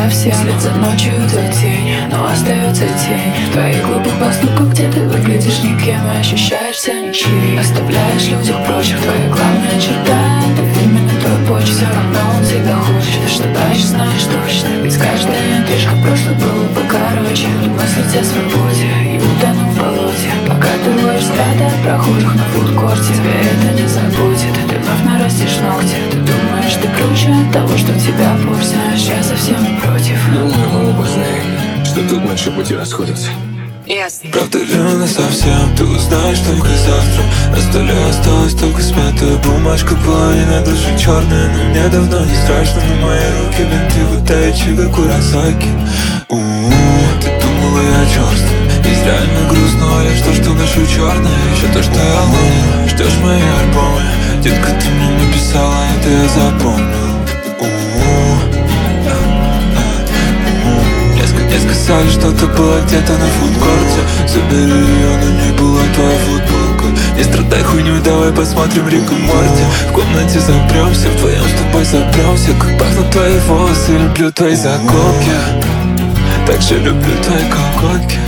совсем. Вслед за ночью твой тень, но остается тень твоих глупых поступков, где ты выглядишь никем и ощущаешься ничьей. Оставляешь людях прочих, твоя главная черта — это фирменный твой почерк. Все равно он всегда хочет, ты что дальше знаешь точно. Ведь каждая интрижка в прошлом было бы короче. Мыслить о свободе и утону в болоте. Пока ты ловишь взгляды от прохожих на фудкорте, тебя это не заботит, ты вновь нарастишь ногти. Ты думаешь, ты круче от того, что тебя пор. Знаешь, я совсем не против. Думаю, мы оба знаем, что тут наши пути расходятся. Ясно. Правда ли не совсем, ты узнаешь только завтра. На столе осталась только смятая бумажка. Половина души черная, но мне давно не страшно. На мои руки бинты Вутаичи, как Куросаки. Ты думала, я черствый, есть реально грустно, а я что ношу черное. Еще то, что я ломал, ждешь мои альбомы. Детка, ты мне написала, это я запомнил. Мне сказали, что ты была где-то на фудкорте. Забери ее, но не была твоя футболка. Не страдай хуйню, давай посмотрим Рик и Морти. В комнате запремся, вдвоем с тобой запремся. Как пахнут твои волосы, люблю твои заколки. Так же люблю твои колготки.